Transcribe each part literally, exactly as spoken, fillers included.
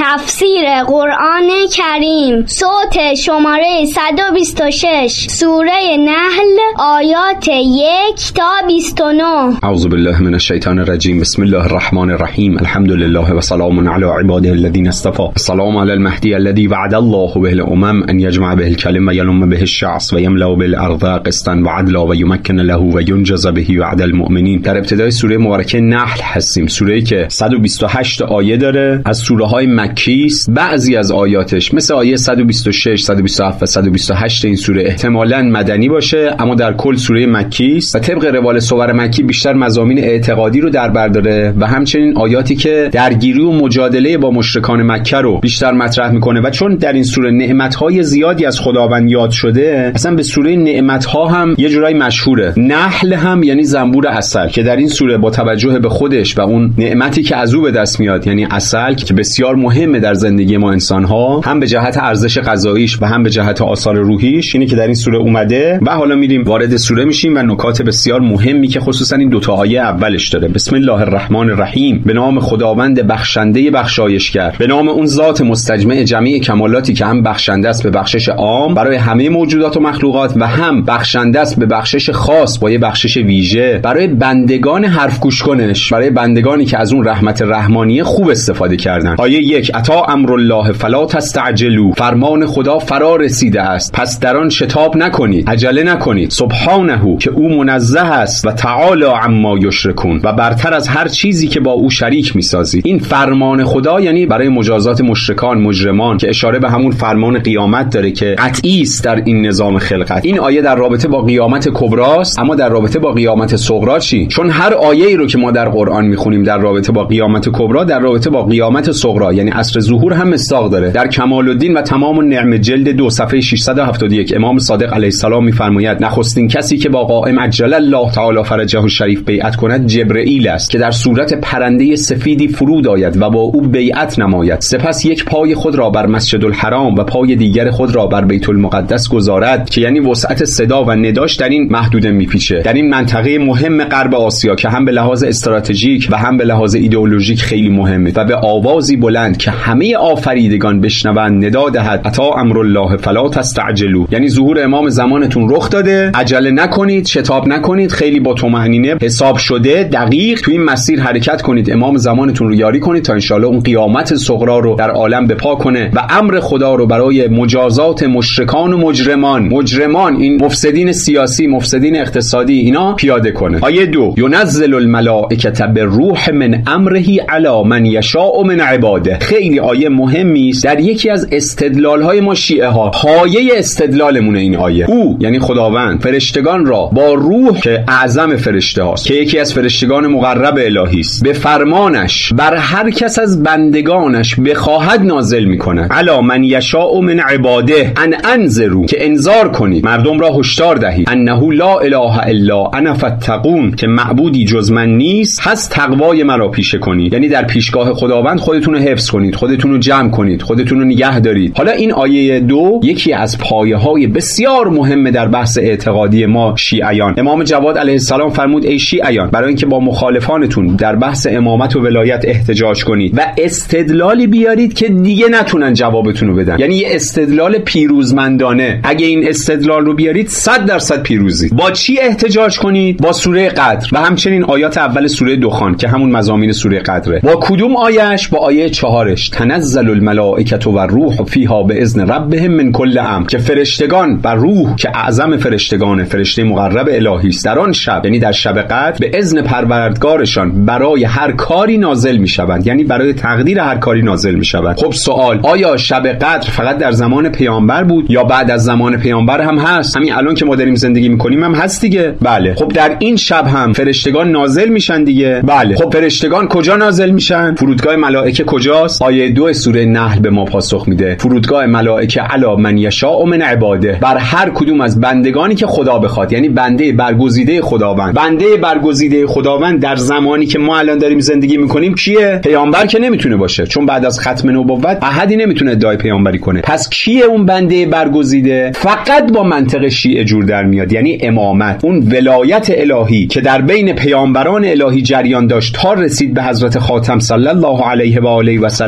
تفسیر قرآن کریم صوت شماره صد و بیست و شش سوره نحل آیات یک تا بیست و نه. اعوذ بالله من الشیطان الرجیم. بسم الله الرحمن الرحیم. الحمد لله و سلام علی عباده الذین اصطفى. السلام علی المهدی الذی وعد الله به الامم ان یجمع به الکلم و ینم به الشعث و یملا بالارض قسطا و عدلا و یمکن له و ینجز به وعد المؤمنین. در ابتدای سوره مبارکه نحل هستیم، سوره‌ای که صد و بیست و هشت آیه داره، از سوره های مکی است. بعضی از آیاتش مثل آیه صد و بیست و شش، صد و بیست و هفت و صد و بیست و هشت این سوره احتمالاً مدنی باشه، اما در کل سوره مکی است و طبق روال سور مکی بیشتر مضامین اعتقادی رو در بر داره و همچنین آیاتی که درگیری و مجادله با مشرکان مکه رو بیشتر مطرح میکنه. و چون در این سوره نعمت‌های زیادی از خداوند یاد شده، اصلا به سوره نعمت‌ها هم یه جورایی مشهوره. نحل هم یعنی زنبور عسل که در این سوره با توجه به خودش و اون نعمتی که از او به دست میاد، یعنی عسل که بسیار مهمه در زندگی ما انسان‌ها، هم به جهت ارزش غذاییش و هم به جهت آثار روحیش، اینه که در این سوره اومده. و حالا میریم وارد سوره میشیم و نکات بسیار مهمی که خصوصا این دو تا آیه اولش داره. بسم الله الرحمن الرحیم. به نام خداوند بخشنده بخشایشگر، به نام اون ذات مستجمع جمیع کمالاتی که هم بخشنده است به بخشش عام برای همه موجودات و مخلوقات و هم بخشنده است به بخشش خاص با یه بخشش ویژه برای بندگان حرف گوش کنش، برای بندگانی که از اون رحمت رحمانیه خوب استفاده کردن. آیه یک: اتا امر الله فلا تستعجلوا. فرمان خدا فرا رسیده است، پس در آن شتاب نکنید، عجله نکنید. سبحانه که او منزه است و تعالی عما یشرکون و برتر از هر چیزی که با او شریک میسازید. این فرمان خدا یعنی برای مجازات مشرکان مجرمان که اشاره به همون فرمان قیامت داره که قطعی است در این نظام خلقت. این آیه در رابطه با قیامت کبراست، اما در رابطه با قیامت صغرا چی؟ چون هر آیه‌ای رو که ما در قرآن میخونیم در رابطه با قیامت کبرا در رابطه با قیامت صغرا یعنی عصر ظهور هم مصداق داره. در کمال الدین و تمام النعم جلد دو صفحه ششصد و هفتاد و یک امام صادق علیه السلام میفرماید نخستین کسی که با قائم عجل الله تعالی فرجه الشریف بیعت کند جبرئیل است که در صورت پرنده سفیدی فرود آید و با او بیعت نماید، سپس یک پای خود را بر مسجد الحرام و پای دیگر خود را بر بیت المقدس گذارد که یعنی وسعت صدا و نداش در این محدوده میپیچه، در این منطقه مهم غرب آسیا که هم به لحاظ استراتژیک و هم به لحاظ ایدئولوژیک خیلی مهمه و به آوازی بلند که همه آفریدگان بشنوند ندا دهد اتا امر الله فلا تستعجلوا، یعنی ظهور امام زمانتون رخ داده، عجله نکنید، شتاب نکنید، خیلی با طمأنینه حساب شده دقیق تو این مسیر حرکت کنید، امام زمانتون رو یاری کنید تا انشالله اون قیامت صغرا رو در عالم بپا کنه و امر خدا رو برای مجازات مشرکان و مجرمان مجرمان این مفسدین سیاسی، مفسدین اقتصادی اینا پیاده کنه. آیه دو: ينزل الملائکه بالروح من امره علی من یشاء من عباده. خیلی آیه مهمی است، در یکی از استدلال‌های ما شیعه ها پایه استدلالمون این آیه، او یعنی خداوند فرشتگان را با روح که اعظم فرشته هاست که یکی از فرشتگان مقرب الهی است به فرمانش بر هر کس از بندگانش بخواهد نازل می‌کند. علی من یشاء من عباده ان انذروا که انذار کنید، مردم را هشدار دهید، انه لا اله الا انا فاتقون که معبودی جز من نیست، هست تقوای مرا پیشه کنید، یعنی در پیشگاه خداوند خودتون رو حفظ کنید، خودتون رو جمع کنید، خودتون رو نگه دارید. حالا این آیه دو یکی از پایه‌های بسیار مهم در بحث اعتقادی ما شیعیان. امام جواد علیه السلام فرمود ای شیعیان، برای اینکه با مخالفانتون در بحث امامت و ولایت احتجاج کنید و استدلالی بیارید که دیگه نتونن جوابتون رو بدن، یعنی یه استدلال پیروزمندانه، اگه این استدلال رو بیارید صد درصد پیروزی. با چی احتجاج کنید؟ با سوره قدر و همچنین آیات اول سوره دخان که همون مضامین سوره قدره. با کدوم آیهش؟ با آیه چهارش: تنزل الملائکه و الروح فیها باذن ربهم من کل امر که فرشتگان و روح که اعظم فرشتگان فرشته مقرب الهی است در آن شب، یعنی در شب قدر، به اذن پروردگارشان برای هر کاری نازل میشوند، یعنی برای تقدیر هر کاری نازل میشوند. خب سوال: آیا شب قدر فقط در زمان پیامبر بود یا بعد از زمان پیامبر هم هست؟ همین الان که ما داریم زندگی میکنیم هم هست دیگه. بله. خب در این شب هم فرشتگان نازل میشن دیگه. بله. خب فرشتگان کجا نازل میشن؟ فرودگاه ملائکه کجاست؟ آیه دو سوره نحل به ما پاسخ میده. فرودگاه ملائکه علی من یشاء من عباده، بر هر کدوم از بندگانی که خدا بخواد، یعنی بنده برگزیده خداوند. بنده برگزیده خداوند در زمانی که ما الان داریم زندگی میکنیم کیه؟ پیامبر که نمیتونه باشه، چون بعد از ختم نبوت احدی نمیتونه ادعای پیامبری کنه. پس کیه اون بنده برگزیده؟ فقط با منطق شیعه جور در میاد، یعنی امامت، اون ولایت الهی که در بین پیامبران الهی جریان داشت تا رسید به حضرت خاتم صلی الله علیه و آله و سلم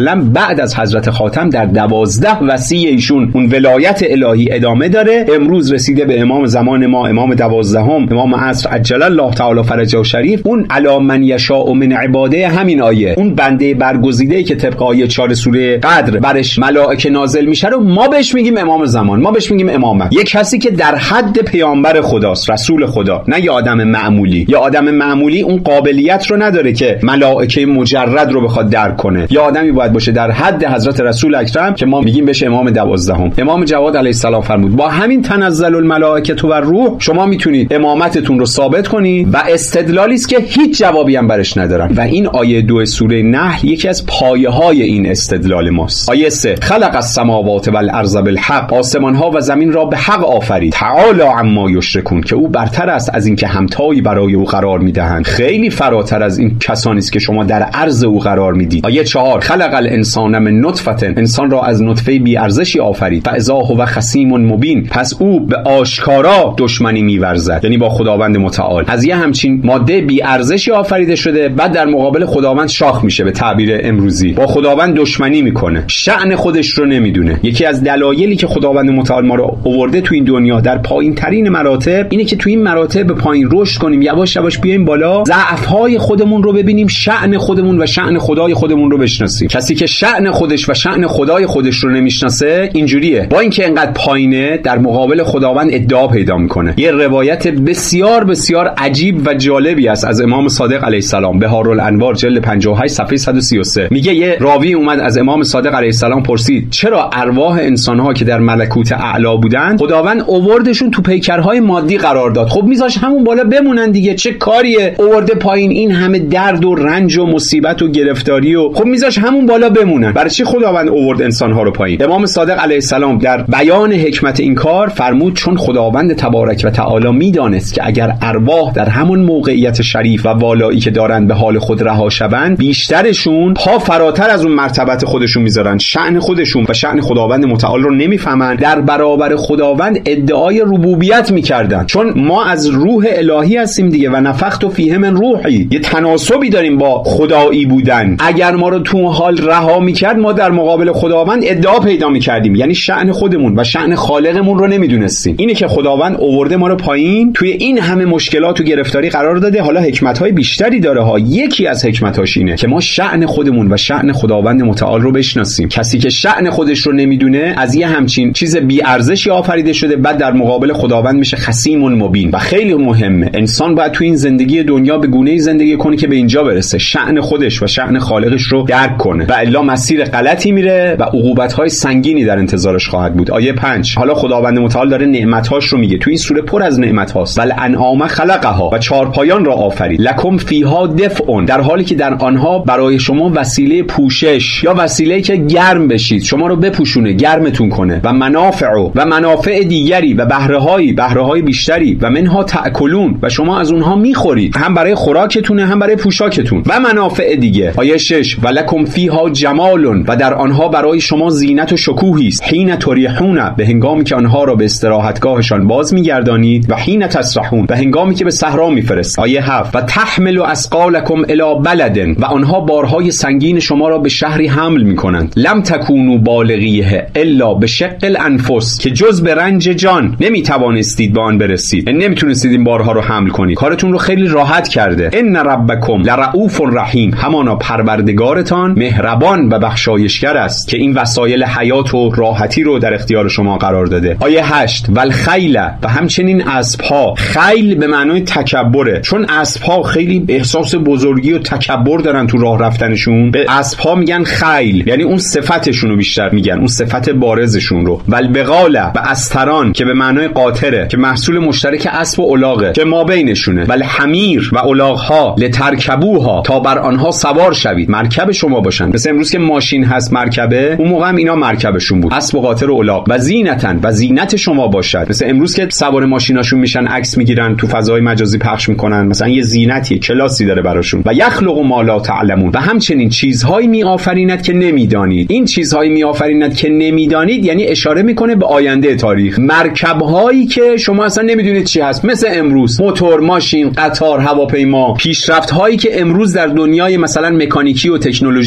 وسلم بعد از حضرت خاتم در دوازده وصی ایشون اون ولایت الهی ادامه داره. امروز رسیده به امام زمان ما، امام دوازدهم، امام عصر عجل الله تعالی فرجه شریف. اون علی من یشاء من عباده، همین آیه، اون بنده برگزیده‌ای که طبق آیه چهار سوره قدر برش ملائکه نازل میشه رو ما بهش میگیم امام زمان، ما بهش میگیم امامت. یک کسی که در حد پیامبر خداست، رسول خدا، نه یه آدم معمولی. یا آدم معمولی اون قابلیت رو نداره که ملائکه مجرد رو بخواد درک کنه. یا آدمی باید باشه در حد حضرت رسول اکرم که ما میگیم بهش امام دوازدهم. امام جواد علیه السلام فرمود با همین تنزل الملائکه و روح شما میتونید امامتتون رو ثابت کنید و استدلالی است که هیچ جوابی هم برش ندارن. و این آیه دو سوره نحل یکی از پایه‌های این استدلال ماست. آیه سه: خلق السماوات والارض بالحق، آسمان ها و زمین را به حق آفرید. تعالی عما یشرکون، که او برتر است از این که همتایی برای او قرار میدهند، خیلی فراتر از این کسانی است که شما در عرض او قرار میدید. آیه چهار: خلق الانسان من نطفه، انسان را از نطفه بی ارزشی آفرید. فاذا هو خصیم مبین، پس او به آشکارا دشمنی میورزد، یعنی با خداوند متعال. از یه همچین ماده بی ارزشی آفریده شده، بعد در مقابل خداوند شاخ میشه، به تعبیر امروزی با خداوند دشمنی میکنه، شأن خودش رو نمیدونه. یکی از دلایلی که خداوند متعال ما رو آورده تو این دنیا در پایین ترین مراتب اینه که تو این مراتب به پایین رشد کنیم، یواش یواش بیایم بالا، ضعف‌های خودمون رو ببینیم، شأن خودمون و شأن خدای خودمون رو بشناسیم. کسی که شأن خودش و شأن خدای خودش رو نمیشناسه اینجوریه، با اینکه انقدر پایینه در مقابل خداوند ادعا پیدا میکنه. یه روایت بسیار بسیار عجیب و جالبی است از امام صادق علیه السلام، بهارالانوار جلد پنجاه و هشت صفحه صد و سی و سه. میگه یه راوی اومد از امام صادق علیه السلام پرسید چرا ارواح انسان‌ها که در ملکوت اعلی بودن خداوند اووردشون تو پیکرهای مادی قرار داد؟ خب میذاش همون بالا بمونن دیگه، چه کاریه اوورده پایین؟ این همه درد و رنج و مصیبت و گرفتاری و خب میذاش همون بالا بمونن. برای چی خداوند اوورد انسان‌ها رو پایین؟ امام صادق علیه السلام در بیان حکمت این کار فرمود چون خداوند تبارک و تعالی میدانست که اگر ارواح در همون موقعیت شریف و والایی که دارن به حال خود رها شوند، بیشترشون پا فراتر از اون مرتبت خودشون میذارن، شأن خودشون و شأن خداوند متعال رو نمیفهمن، در برابر خداوند ادعای ربوبیت میکردن. چون ما از روح الهی هستیم دیگه، و نفخت فیه من روحی، یه تناسبی داریم با خدایی بودن. اگر ما رو تو حال رها میکرد، ما در مقابل خداوند ادعا پیدا میکردیم، یعنی شأن خودمون و شأن خالقمون رو نمیدونستیم. اینه که خداوند آورده ما رو پایین، توی این همه مشکلات و گرفتاری قرار داده. حالا حکمت‌های بیشتری داره ها. یکی از حکمتاش اینه که ما شأن خودمون و شأن خداوند متعال رو بشناسیم. کسی که شأن خودش رو نمیدونه از یه همچین چیز بی ارزشی آفریده شده، بعد در مقابل خداوند میشه خصیم مبین. و خیلی مهمه انسان باید تو این زندگی دنیا به گونه‌ای زندگی کنه که به اینجا برسه، شأن خودش و شأن خالقش رو درک کنه، و الا مسیر غلطی میره و عقوبت‌های سنگینی در انتظارش خواهد بود. آیه پنج: حالا خداوند متعال داره نعمت‌هاش رو میگه. تو این سوره پر از نعمت هاست. ول انعام خلقها، و چارپایان را آفرید. لکم فیها دفء، در حالی که در آنها برای شما وسیله پوشش یا وسیله‌ای که گرم بشید، شما رو بپوشونه، گرمتون کنه، و منافع و منافع دیگری و بهره‌های بهره‌های بیشتری، و منها تأکلون، و شما از اونها میخورید، هم برای خوراکتونه هم برای پوشاکتون، و منافع دیگه. آیه شش: ولکم فیها جمال، و در آنها برای شما زینت و شکوهی است. حین تریحون، به هنگامی که آنها را به استراحتگاهشان باز میگردانید، و حین تسرحون، و هنگامی که به صحرا میفرست. آیه هفت: و تحمل اثقالکم الی بلد، و آنها بارهای سنگین شما را به شهری حمل میکنند. لم تکونوا بالغیه الا بشق الانفس، که جز به رنج جان نمیتوانستید به آن برسید، یعنی نمیتونستید این بارها رو حمل کنید. کارتون رو خیلی راحت کرده. ان ربکم لرؤوف رحیم، همانا پروردگارتان مهربان و بخشایشگر است که این وسایل حیات و راحتی رو در اختیار شما قرار داده. آیه هشت: والخیل، و همچنین اسب‌ها. خیل به معنای تکبره، چون اسب‌ها خیلی احساس بزرگی و تکبر دارن تو راه رفتنشون، به اسب‌ها میگن خیل، یعنی اون صفتشون رو بیشتر میگن، اون صفت بارزشون رو. والبغال، و استران که به معنای قاطره، که محصول مشترک اسب و الاغه که ما بینشونه. والحمیر، و الاغ‌ها، لترکبوها، تا بر آنها سوار شوید، مرکب شما باشن. مثل امروز که ماشین هست مرکبه، اون موقع هم اینا مرکبشون بود، اسب و قاطر و الاغ. و زینتن، و زینت شما باشد. مثل امروز که سوار ماشیناشون میشن، عکس میگیرن، تو فضای مجازی پخش میکنن، مثلا یه زینتی کلاسی داره براشون. و یخلق ما لا تعلمون، و همچنین چیزهایی میآفریند که نمیدانید. این چیزهایی میآفریند که نمیدانید یعنی اشاره میکنه به آینده تاریخ، مرکبهایی که شما اصلا نمیدونید چی هست، مثل امروز موتور، ماشین، قطار، هواپیما. پیشرفت‌هایی که امروز در دنیای مثلا مکانیکی و تکنولوژی و اینا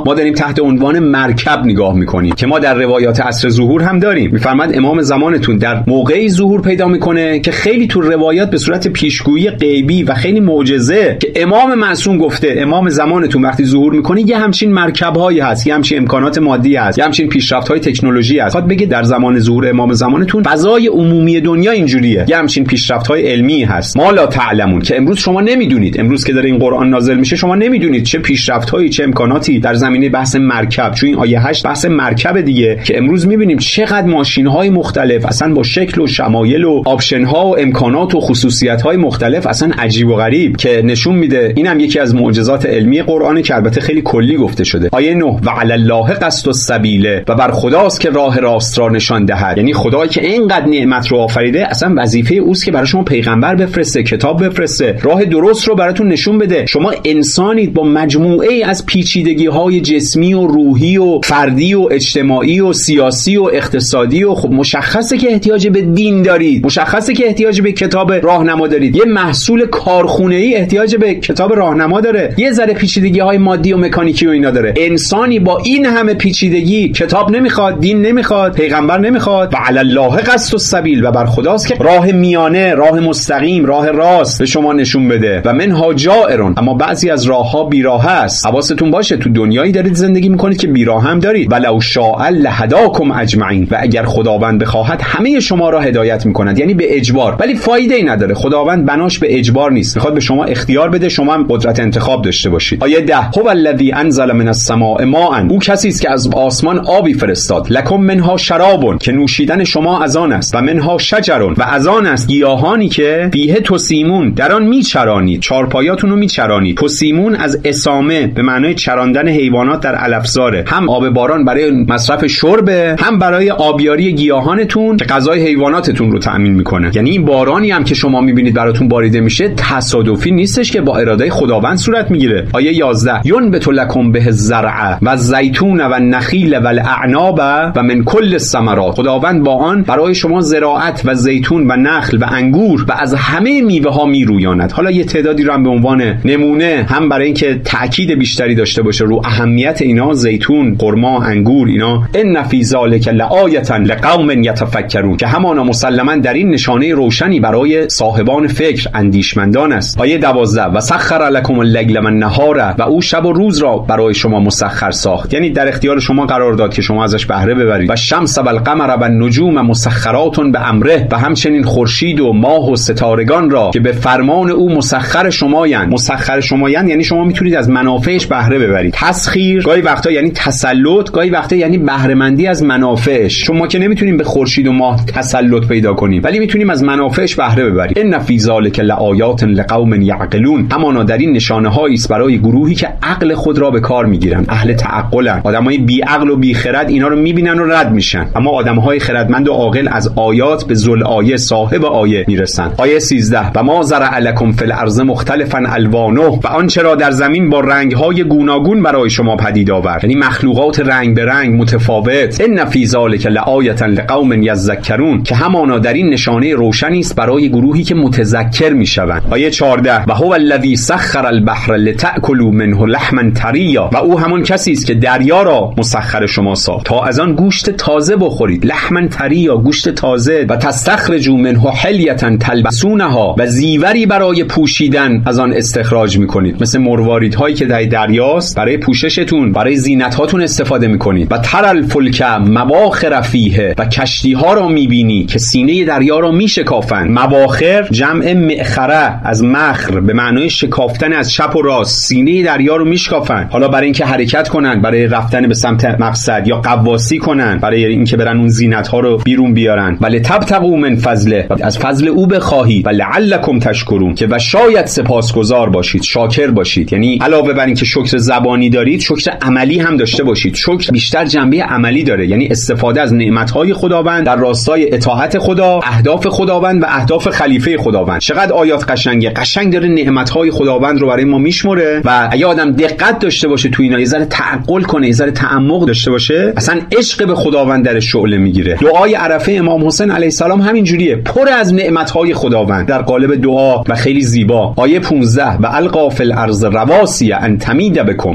ما داریم تحت عنوان مرکب نگاه میکنیم که ما در روایات عصر ظهور هم داریم. میفرماد امام زمانتون در موقعی ظهور پیدا میکنه که خیلی تو روایات به صورت پیشگویی غیبی و خیلی معجزه که امام معصوم گفته امام زمانتون وقتی ظهور میکنه یه همچین مرکب‌هایی هست، یه همچین امکانات مادی هست، یه همچین پیشرفت‌های تکنولوژی هست. خاطر بگه در زمان ظهور امام زمانتون فضای عمومی دنیا اینجوریه، یه همچین پیشرفت‌های علمی هست ما لا تعلمون که امروز شما نمیدونید. امروز که داره این قرآن نازل میشه شما نمیدونید چه پیشرفت‌هایی چه امکاناتی در زمینه بحث مرکب، چون این آیه هشت بحث مرکب دیگه که امروز میبینیم چقدر ماشین‌های مختلف اصلا با شکل و شمایل و آپشن‌ها و امکانات و خصوصیت‌های مختلف اصلا عجیب و غریب که نشون میده اینم یکی از معجزات علمی قرآنه که البته خیلی کلی گفته شده. آیه نه و علی الله قصد السبیل و بر خداست که راه راست را نشان دهد. یعنی خدایی که اینقدر نعمت رو آفریده اصلا وظیفه اوست که برای شما پیغمبر بفرسته، کتاب بفرسته، راه درست رو براتون نشون بده. شما انسانید با مجموعه ای از پیچیدگی‌های جسمی و روحی و فردی و اجتماعی و سیاسی و اقتصادی و خب مشخصه که احتیاج به دین دارید، مشخصه که احتیاج به کتاب راهنما دارید. یه محصول کارخونه‌ای احتیاج به کتاب راهنما داره، یه ذره پیچیدگی‌های مادی و مکانیکی و اینا داره. انسانی با این همه پیچیدگی کتاب نمیخواد، دین نمیخواد، پیغمبر نمیخواد. و علی الله قصد السبیل و بر خداست که راه میانه، راه مستقیم، راه راست به شما نشون بده. و منها جائرون، اما بعضی از راهها بیراه است. حواستون باشه تو دنیایی دارید زندگی میکنید که بیراه هم دارید. ولو شاء لهداکم اجمعین، و اگر خداوند بخواهد همه شما را هدایت میکند، یعنی به اجبار، ولی فایده ای نداره. خداوند بناش به اجبار نیست، میخواد به شما اختیار بده، شما هم قدرت انتخاب داشته باشید. آیه ده هو الذی انزل من السماء ماء، او کسی است که از آسمان آبی فرستاد، لکم منها شراب، که نوشیدن شما از آن است، و منها شجر، و از آن است گیاهانی که فیه تسیمون، در آن میچرانید، چارپایاتون رو میچرانید. تسیمون از اسامه به معنای چراندن حیوانات در علفزاره، هم آب باران برای مصرف شرب، هم برای آبیاری گیاهانتون که غذای حیواناتتون رو تأمین میکنه. یعنی این بارانی هم که شما میبینید براتون باریده میشه تصادفی نیستش که با اراده خداوند صورت میگیره. آیه یازده ینبت لکم به الزرع و الزیتون و النخیل و الاعناب و من کل الثمرات، خداوند با آن برای شما زراعت و زیتون و نخل و انگور و از همه میوه ها میرویاند. حالا یه تعدادی رو هم به عنوان نمونه، هم برای اینکه تأکید بیشتری داشته باشه رو اهمیت اینا، زیتون، خرما، انگور، اینا ان فی ذلک لآیه لقوم یتفکرون، که همانا مسلما در این نشانه روشنی برای صاحبان فکر، اندیشمندان است. آیه دوازده و سخر لکم اللیل و النهار، و او شب و روز را برای شما مسخر ساخت، یعنی در اختیار شما قرار داد که شما ازش بهره ببرید. و شمس و القمر و النجوم مسخرات به امره، و همچنین خورشید و ماه و ستارگان را که به فرمان او مسخر شمایند. مسخر شمایند یعنی شما میتونید از منافعش بهره ببرید. تسخیر گاهی وقتا یعنی تسلط، گاهی وقتا یعنی بهره مندی از منافعش. شما که نمیتونیم به خورشید و ماه تسلط پیدا کنیم، ولی میتونیم از منافعش بهره ببریم. ان فی ذلک لآیات لقوم یعقلون، همانا در این نشانه هایی است برای گروهی که عقل خود را به کار میگیرن، اهل تعقلن. آدمای بی عقل و بی خرد اینا رو میبینن و رد میشن، اما آدمهای خردمند و عاقل از آیات به ذل آیه، صاحب آیه میرسن. آیه سیزده و ما زرع لکم فی الارض مختلفا الوانه، و آنچه را در زمین با رنگ‌های گوناگون برای شما پدید آورد، یعنی مخلوقات رنگ به رنگ متفاوت. ان فی ذلک لآیه لقوم یذکرون، که همانا در این نشانه روشنی است برای گروهی که متذکر میشوند. آیه چهارده و هو الذی سخر البحر لتأکلوا منه لحما طریا، و او همون کسی است که دریا را مسخر شما ساخت تا از آن گوشت تازه بخورید، لحما طریا، گوشت تازه، و تستخرجوا منه حلیة تلبسونها، و زیوری برای پوشیدن از آن استخراج میکنید، مثل مرواریدهایی که در دریاست برای پوششتون، برای زینت‌هاتون استفاده میکنید. و تر الفلک مواخر فیه، و کشتی‌ها را میبینی که سینه دریا را میشکافند. مواخر جمع مأخره از مخر به معنای شکافتن از چپ و راست، سینه دریا رو میشکافند، حالا برای اینکه حرکت کنن، برای رفتن به سمت مقصد، یا قواسی کنن برای اینکه برن اون زینت‌ها رو بیرون بیارن. ولی تبتغوا من فضله، از فضل او بخواهید، و لعلکم تشکرون، که و شاید سپاسگزار باشید، شاکر باشید. یعنی علاوه بر اینکه شکر زبانی دارید، شکر عملی هم داشته باشید. شکر بیشتر جنبه عملی داره، یعنی استفاده از نعمت‌های خداوند در راستای اطاعت خدا، اهداف خداوند و اهداف خلیفه خداوند. چقدر آیات قشنگه، قشنگ داره نعمت‌های خداوند رو برای ما میشمره، و اگه آدم دقت داشته باشه تو اینا، یه ذره تعقل کنه، یه ذره تعمق داشته باشه، اصلا عشق به خداوند درش شعله میگیره. دعای عرفه امام حسین علیه السلام همین جوریه، پر از نعمت‌های خداوند در قالب دعا و خیلی زیبا. آیه پانزده و القا فی الارض رواسی ان تمید بکم، و در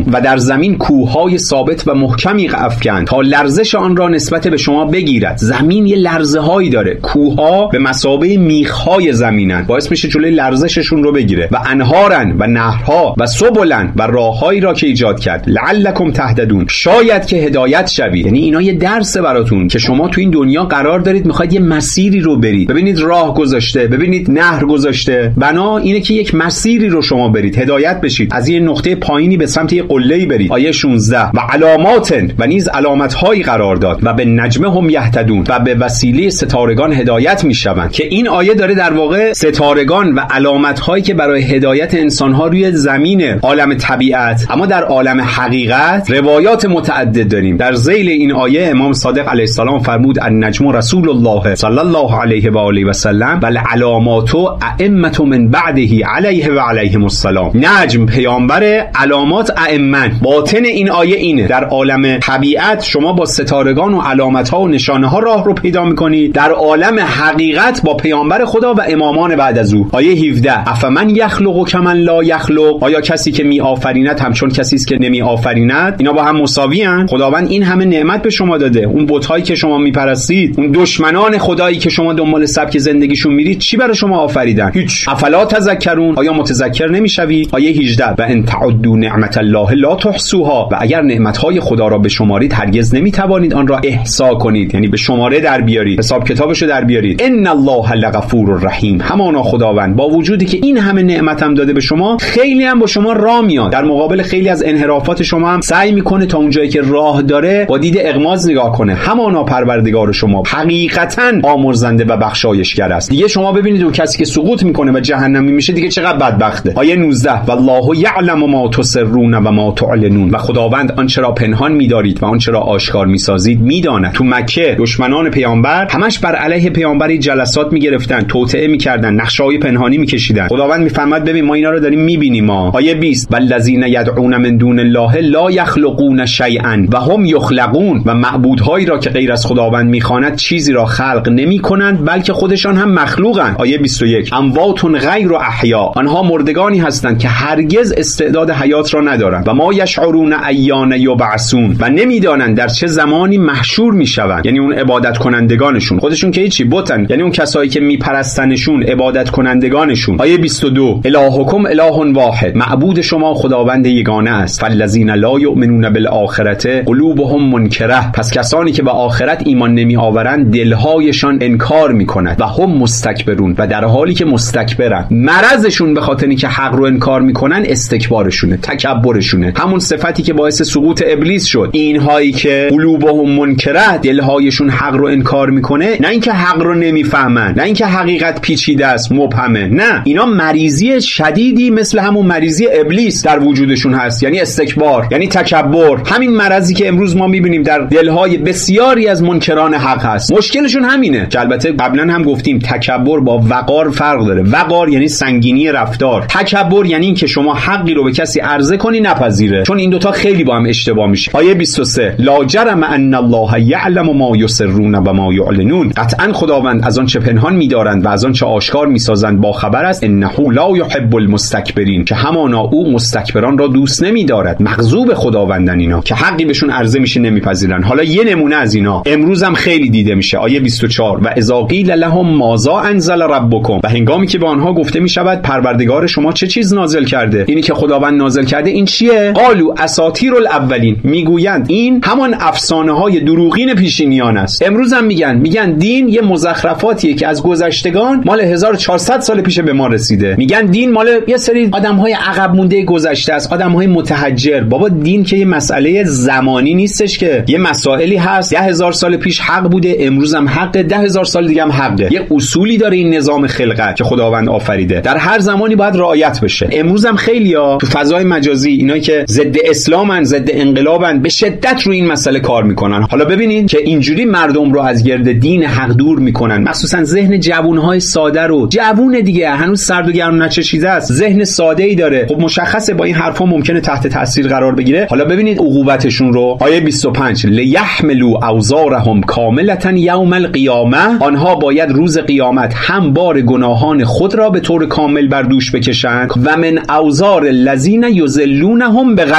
زمین کوههای ثابت و محکمی افکند تا لرزش آن را نسبت به شما بگیرد. زمین یه لرزه هایی داره، کوهها به مثابه میخهای زمینن، باعث میشه جلوی لرزششون رو بگیره. و انهارن و نهرها و سبلن و راههایی را که ایجاد کرد، لعلکم تهتدون، شاید که هدایت شوی. یعنی اینا یه درس براتون که شما تو این دنیا قرار دارید میخواید یه مسیری رو برید. ببینید راه گذاشته، ببینید نهر گذاشته، بنا اینه که یک مسیری رو شما برید، هدایت بشید، از یه نقطه پایینی به سمت یه قله‌ای برید. آیه شانزده و علامات و نیز علامت‌هایی قرار داد و به نجم هم یهتدون و به وسیله ستارگان هدایت میشوند. که این آیه داره در واقع ستارگان و علامت‌هایی که برای هدایت انسان‌ها روی زمین عالم طبیعت، اما در عالم حقیقت روایات متعدد داریم. در ذیل این آیه امام صادق علیه السلام فرمود النجم رسول الله صلی الله علیه و آله و سلم و العلامات ائمه من بعده علیه و علیهم السلام. نجم پیامبر، علامات ائمه. باطن این آیه اینه، در عالم طبیعت شما با ستارگان و علامت‌ها و نشانه‌ها راه رو پیدا می‌کنید، در عالم حقیقت با پیامبر خدا و امامان بعد از او. آیه هفده افمن یخلق کمن لا یخلق، آیا کسی که می آفریند همچون کسی است که نمی آفریند؟ اینا با هم مساوی ان؟ خداوند این همه نعمت به شما داده، اون بت‌هایی که شما میپرستید، اون دشمنان خدایی که شما دنبال سبک زندگیشون میرید، چی برای شما آفریدن؟ هیچ. افلا تذکرون، آیا متذکر نمیشوید؟ آیه هجده و ان تعدوا نعمت الله لا تحصوها، و اگر نعمت‌های خدا را به شمارید هرگز نمیتوانید آن را احصا کنید، یعنی به شماره در بیارید، حساب کتابشو در بیارید. ان الله لغفور رحیم، همانا خداوند با وجودی که این همه نعمت هم داده به شما، خیلی هم با شما راه میاد، در مقابل خیلی از انحرافات شما هم سعی میکنه تا اونجایی که راه داره با دید اغماض نگاه کنه. همانا پروردگار شما حقیقتاً آمرزنده و بخشایشگر است. دیگه شما ببینید اون کسی که سقوط میکنه و جهنمی میشه دیگه چقدر بدبخته. آیه نوزده والله یعلم ما تسرون و ما تعلنون، و خداوند آنچه را پنهان می‌دارید و آنچه را آشکار می‌سازید می‌داند. تو مکه دشمنان پیامبر همش بر علیه پیامبر جلسات می‌گرفتن، توطئه می‌کردن، نقشه‌های پنهانی می‌کشیدن. خداوند می‌فهمد ببین ما اینا رو داریم می‌بینیم ما. آیه بیست والذین یدعون من دون الله لا یخلقون شیئا و هم یخلقون، و معبودهایی را که غیر از خداوند می‌خواند چیزی را خلق نمی‌کنند بلکه خودشان هم مخلوقند. آیه بیست و یک اموات غیر احیا، آنها مردگانی هستند که هرگز استعداد حیات را ندارند و ما یشعرون ایان یبعثون، و نمیدانند در چه زمانی محشور میشوند. یعنی اون عبادت کنندگانشون، خودشون که هیچی بتن، یعنی اون کسایی که میپرستنشون، عبادت کنندگانشون. آیه بیست و دو الهکم اله واحد، معبود شما خداوند یگانه است. فالذین لا یؤمنون بالآخرة قلوبهم منکره، پس کسانی که به آخرت ایمان نمی آورند دلهایشان انکار میکند. و هم مستکبرون، و در حالی که مستکبرن، مرضشون به خاطر اینکه حق رو انکار میکنن استکبارشونه، تکبرشونه، همون صفتی که باعث سقوط ابلیس شد. اینهایی که قلوبهم منکره، دلهایشون حق رو انکار میکنه، نه اینکه حق رو نمیفهمن، نه اینکه حقیقت پیچیده است مبهمه، نه، اینا مریضی شدیدی مثل همون مریضی ابلیس در وجودشون هست، یعنی استکبار، یعنی تکبر. همین مرضی که امروز ما میبینیم در دلهای بسیاری از منکران حق هست، مشکلشون همینه. که البته قبلا هم گفتیم تکبر با وقار فرق داره. وقار یعنی سنگینی رفتار، تکبر یعنی این که شما حقی رو به کسی عرضه کنی نپذیره، چون این دوتا خیلی با هم اشتباه میشه. آیه بیست و سه لا جرم ان الله یعلم ما یسرون و ما یعلنون، قطعا خداوند از آن چه پنهان می‌دارند و از آن چه آشکار می‌سازند با خبر است. انه لا یحب المستکبرین، که همانا او مستکبران را دوست نمی‌دارد. مغضوب خداوندن اینا که حقی بهشون عرضه میشه نمیپذیرن. حالا یه نمونه از اینا امروز هم خیلی دیده میشه. آیه بیست و چهار و اذا قیل لهم ماذا انزل ربکم، و هنگامی که به آنها گفته میشود پروردگار شما چه چیز نازل کرده، اینی که خداوند نازل کرده این چیه؟ قالوا اساطیر الاولین، میگویند این همان افسانه های دروغین پیشینیان است. امروز هم میگن میگن دین یه مزخرفاتیه که از گذشتگان مال هزار و چهارصد سال پیش به ما رسیده. میگن دین مال یه سری آدم‌های عقب مونده گذشته است، آدم‌های متحجر. بابا دین که یه مسئله زمانی نیستش، که یه مسائلی هست ده هزار سال پیش حق بوده، امروز هم حق، ده هزار سال دیگه هم حقه. یه اصولی داره این نظام خلقت که خداوند آفریده، در هر زمانی باید رعایت بشه. امروز هم خیلیا تو فضای مجازی، اینایی که ضد اسلامن، ضد انقلابن، به شدت روی این مسئله کار میکنن. حالا ببینید که اینجوری مردم رو از گرد دین حق دور میکنن، مخصوصا ذهن جوانهای ساده رو. جوون دیگه هنوز سرد و گرم نچشیده است، ذهن ساده ای داره. خب مشخصه با این حرفا ممکنه تحت تاثیر قرار بگیره. حالا ببینید عقوبتشون رو. آیه بیست و پنج لیحملوا اوزارهم کاملة یوم القیامه، آنها باید روز قیامت هم بار گناهان خود را به طور کامل بر دوش بکشند. و من اوزار الذین یضلونهم بغیر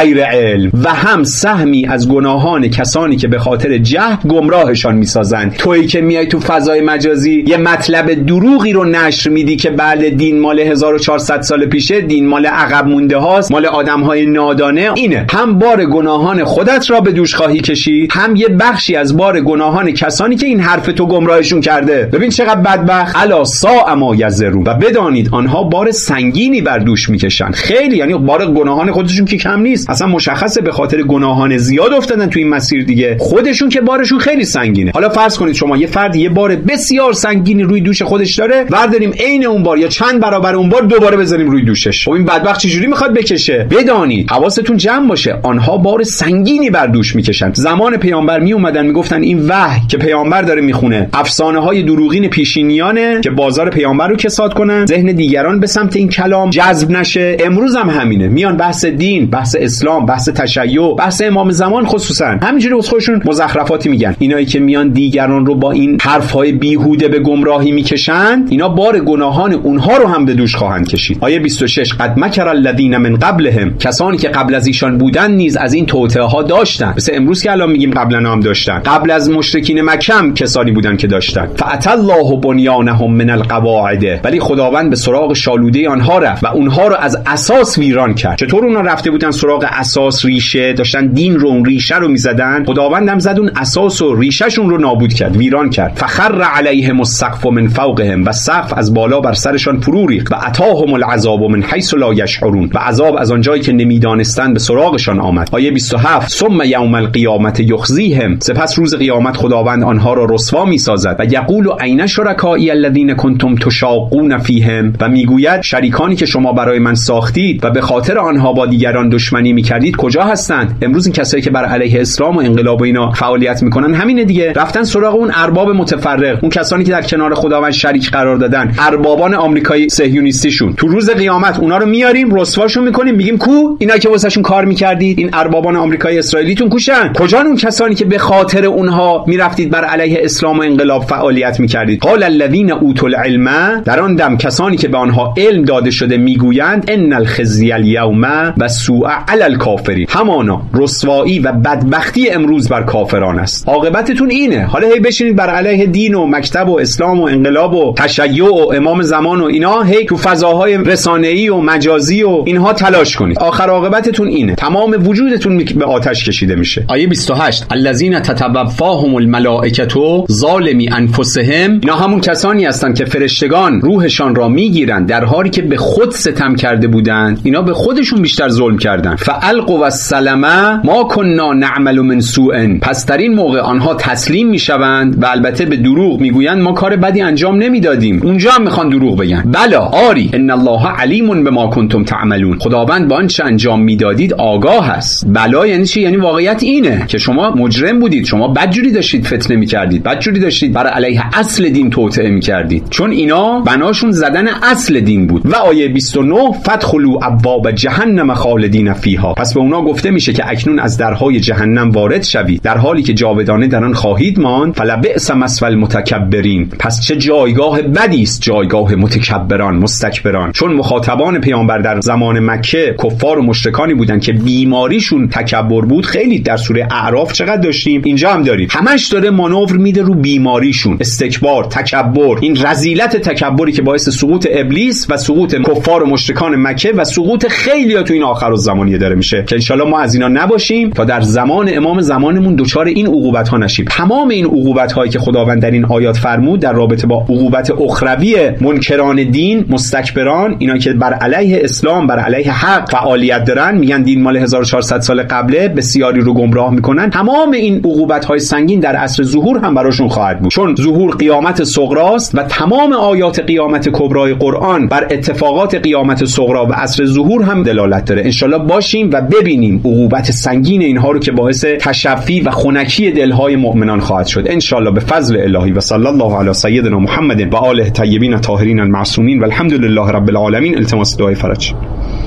غیر علم و هم سهمی از گناهان کسانی که به خاطر جهل گمراهشان میسازند. تویی که میای تو فضای مجازی یه مطلب دروغی رو نشر میدی که بله دین مال هزار و چهارصد سال پیشه، دین مال عقب مونده هاست، مال آدمهای نادانه، اینه هم بار گناهان خودت را به دوش خواهی کشید، هم یه بخشی از بار گناهان کسانی که این حرف تو گمراهشون کرده. ببین چقدر بدبخت. الا ساء ما یزرون. و بدانید آنها بار سنگینی بر دوش میکشن. خیلی، یعنی بار گناهان خودشون که کم نیست، اصلا مشخصه به خاطر گناهان زیاد افتادن تو این مسیر دیگه، خودشون که بارشون خیلی سنگینه. حالا فرض کنید شما یه فرد یه بار بسیار سنگینی روی دوش خودش داره، ورداریم عین اون بار یا چند برابر اون بار دوباره بزنیم روی دوشش. خب این بدبخت چجوری میخواد بکشه؟ بدانید، حواستون جمع باشه، آنها بار سنگینی بر دوش میکشن. زمان پیامبر می اومدن میگفتن این وحی که پیامبر داره میخونه افسانه های دروغین پیشینیانه که بازار پیامبر رو کساد کنن، ذهن دیگران به سمت این کلام جذب نشه. امروز هم همینه، میان بحث دین، بحث اسلام، بحث تشیع، بحث امام زمان خصوصا همینجوری واسه خودشون مزخرفاتی میگن. اینایی که میان دیگران رو با این حرفهای بیهوده به گمراهی میکشن، اینا بار گناهان اونها رو هم به دوش خواهند کشید. آیه بیست و شش قد مکر الذین من قبلهم، کسانی که قبل از ایشان بودن نیز از این توطئه ها داشتن. مثل امروز که الان میگیم قبلا هم داشتن. قبل از مشرکین مکه هم کسانی بودن که داشتن. فأتی الله بنیانهم من القواعد، ولی خداوند به سراغ شالوده آنها رفت و اونها رو از اساس ویران کرد. چطور اونا رفته بودن سراغ اساس، ریشه داشتن، دین رو اون ریشه رو میزدن، خداوند هم زد اون اساس و ریشهشون رو نابود کرد، ویران کرد. فخر علیهم السقف من فوقهم، و سقف از بالا بر سرشان فرو ریخت. و اتاهم العذاب من حیث لا یشعرون، و عذاب از آنجایی که نمیدانستند به سراغشان آمد. آیه بیست و هفت ثم یوم القیامت یخزیهم، سپس روز قیامت خداوند آنها را رسوا میسازد. و یقول عین شرکایی الذین کنتم تشاقون فیهم، و میگوید شریکانی که شما برای من ساختید و به خاطر آنها با دیگران دشمنی میکردید کجا هستند؟ امروز این کسایی که بر علیه اسلام و انقلاب و اینا فعالیت میکنن همینه دیگه، رفتن سراغ اون ارباب متفرق، اون کسانی که در کنار خداوند شریک قرار دادن، اربابان آمریکایی صهیونیستیشون. تو روز قیامت اونا رو میاریم رسواشون میکنیم، میگیم کو اینا که واسهشون کار میکردید، این اربابان آمریکایی اسرائیلیتون کوشن؟ کجا اون کسانی که به خاطر اونها میرفتید بر علیه اسلام و انقلاب فعالیت میکردید؟ قال الذین اوتوا العلم، در آن دم کسانی که به آنها علم داده شده میگویند ان الخزی الیوم و سوء علی الکافرین، همانا رسوایی و بدبختی امروز بر کافران است. عاقبتتون اینه. حالا هی بشینید بر علیه دین و مکتب و اسلام و انقلاب و تشیع و امام زمان و اینا هی تو فضاهای رسانه‌ای و مجازی و اینها تلاش کنید، آخر عاقبتتون اینه، تمام وجودتون به آتش کشیده میشه. آیه بیست و هشت الذین تتوفاهم الملائکه ظالمی انفسهم، اینا همون کسانی هستند که فرشتگان روحشان را میگیرند در حالی که به خود ستم کرده بودند. اینا به خودشون بیشتر ظلم کردند. فالقوا السلم ما كنا نعمل من سوء، پس در این موقع آنها تسلیم میشوند و البته به دروغ میگویند ما کار بدی انجام نمیدادیم. اونجا هم میخوان دروغ بگن. بلا آری ان الله علیم بما کنتم تعملون، خداوند با آنچه انجام میدادید آگاه است. بلا یعنی چی؟ یعنی واقعیت اینه که شما مجرم بودید، شما بدجوری داشتید فتنه میکردید، بدجوری داشتید برای علیه اصل دین توطئه میکردید، چون اینا بناشون زدن اصل دین بود. و آیه بیست و نه فادخلوا ابواب جهنم خالدین فیها، پس به اونا گفته میشه که اکنون از درهای جهنم وارد شوید در حالی که جاودانه در آن خواهید ماند. فلبئس مثوى المتکبرین، پس چه جایگاه بدی است جایگاه متکبران، مستکبران. چون مخاطبان پیامبر در زمان مکه کفار و مشرکانی بودن که بیماریشون تکبر بود. خیلی در سوره اعراف چقدر داشتیم، اینجا هم داریم، همش داره مانور میده رو بیماریشون، استکبار، تکبر، این رذیلت تکبری که باعث سقوط ابلیس و سقوط کفار و مشرکان مکه و سقوط خیلی‌ها تو این آخرالزمانیه داره میشه که انشالله ما از اینا نباشیم تا در زمان امام زمانمون دچار این عقوبت ها نشیم. تمام این عقوبت هایی که خداوند در این آیات فرمود در رابطه با عقوبت اخروی منکران دین، مستکبران، اینا که بر علیه اسلام، بر علیه حق فعالیت دارن، میگن دین مال هزار و چهارصد سال قبله، بسیاری رو گمراه میکنن، تمام این عقوبت های سنگین در عصر ظهور هم براشون خواهد بود. چون ظهور قیامت صغراست و تمام آیات قیامت کبرای قرآن بر اتفاقات قیامت صغرا و عصر ظهور هم دلالت داره. انشالله باشیم و ببینیم عقوبت سنگین اینها رو که باعث تشفی و خنکی دلهای مؤمنان خواهد شد انشالله به فضل الهی. و صلی الله علی سیدنا محمد و آله الطیبین الطاهرین المعصومین و الحمد لله رب العالمین. التماس دعای فرج.